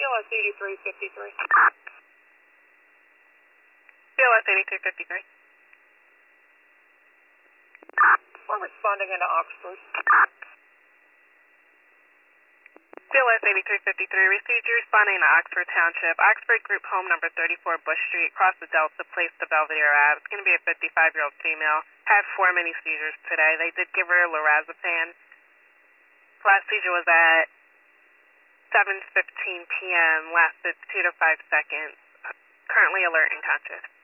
CLS 8353. CLS 8353. We're responding into Oxford. CLS 8353, received you responding to Oxford Township. Oxford Group Home number 34 Bush Street, across the Delta Place to Belvedere Ave. It's going to be a 55-year-old female. Had 4 mini seizures today. They did give her lorazepam. Last seizure was at 7:15 p.m., lasted 2 to 5 seconds. Currently alert and conscious.